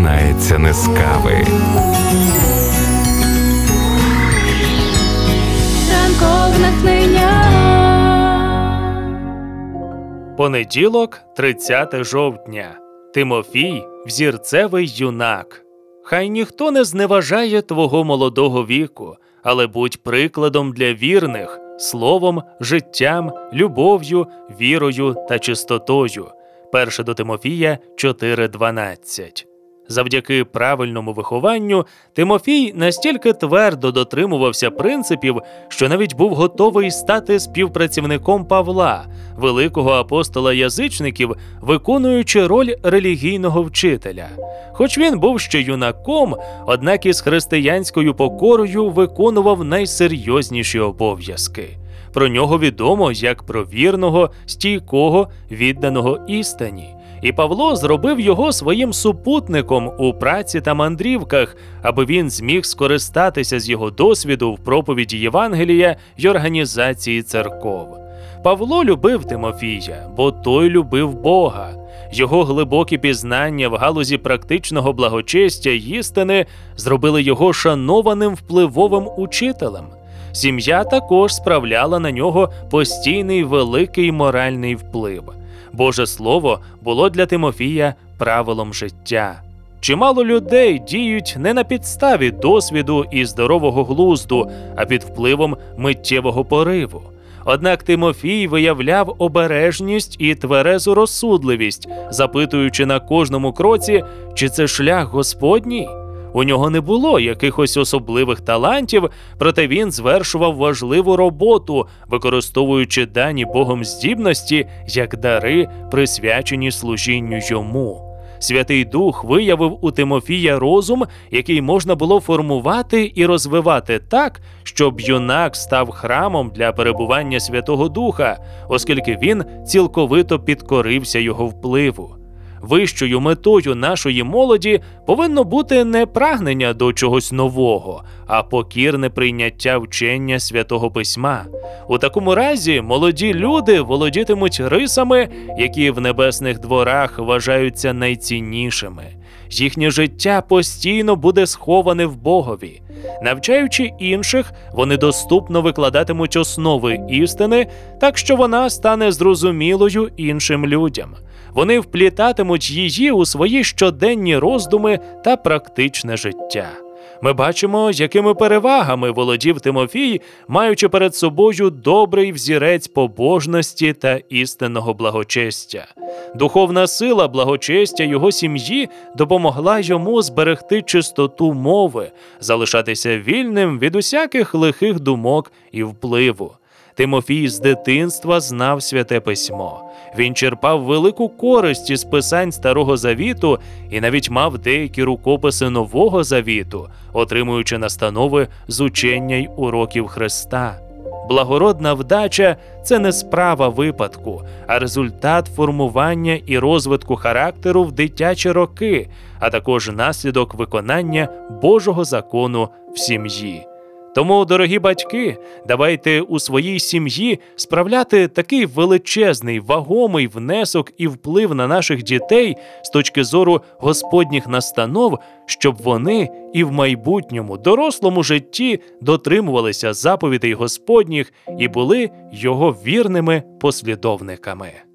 починається не з кави. Ранкове натхнення. Понеділок, 30 жовтня. Тимофій – взірцевий юнак. Хай ніхто не зневажає твого молодого віку, але будь прикладом для вірних – словом, життям, любов'ю, вірою та чистотою. 1 до Тимофія 4:12. Завдяки правильному вихованню Тимофій настільки твердо дотримувався принципів, що навіть був готовий стати співпрацівником Павла, великого апостола язичників, виконуючи роль релігійного вчителя. Хоч він був ще юнаком, однак із християнською покорою виконував найсерйозніші обов'язки. Про нього відомо як про вірного, стійкого, відданого істині. І Павло зробив його своїм супутником у праці та мандрівках, аби він зміг скористатися з його досвіду в проповіді Євангелія й організації церков. Павло любив Тимофія, бо той любив Бога. Його глибокі пізнання в галузі практичного благочестя й істини зробили його шанованим впливовим учителем. Сім'я також справляла на нього постійний великий моральний вплив. Боже Слово було для Тимофія правилом життя. Чимало людей діють не на підставі досвіду і здорового глузду, а під впливом миттєвого пориву. Однак Тимофій виявляв обережність і тверезу розсудливість, запитуючи на кожному кроці, чи це шлях Господній. У нього не було якихось особливих талантів, проте він звершував важливу роботу, використовуючи дані Богом здібності як дари, присвячені служінню йому. Святий Дух виявив у Тимофія розум, який можна було формувати і розвивати так, щоб юнак став храмом для перебування Святого Духа, оскільки він цілковито підкорився його впливу. Вищою метою нашої молоді повинно бути не прагнення до чогось нового, а покірне прийняття вчення Святого Письма. У такому разі молоді люди володітимуть рисами, які в небесних дворах вважаються найціннішими. Їхнє життя постійно буде сховане в Богові. Навчаючи інших, вони доступно викладатимуть основи істини, так що вона стане зрозумілою іншим людям. Вони вплітатимуть її у свої щоденні роздуми та практичне життя. Ми бачимо, якими перевагами володів Тимофій, маючи перед собою добрий взірець побожності та істинного благочестя. Духовна сила благочестя його сім'ї допомогла йому зберегти чистоту мови, залишатися вільним від усяких лихих думок і впливу. Тимофій з дитинства знав Святе Письмо. Він черпав велику користь із писань Старого Завіту і навіть мав деякі рукописи Нового Завіту, отримуючи настанови з учення й уроків Христа. Благородна вдача – це не справа випадку, а результат формування і розвитку характеру в дитячі роки, а також наслідок виконання Божого закону в сім'ї. Тому, дорогі батьки, давайте у своїй сім'ї справляти такий величезний, вагомий внесок і вплив на наших дітей з точки зору Господніх настанов, щоб вони і в майбутньому дорослому житті дотримувалися заповідей Господніх і були його вірними послідовниками.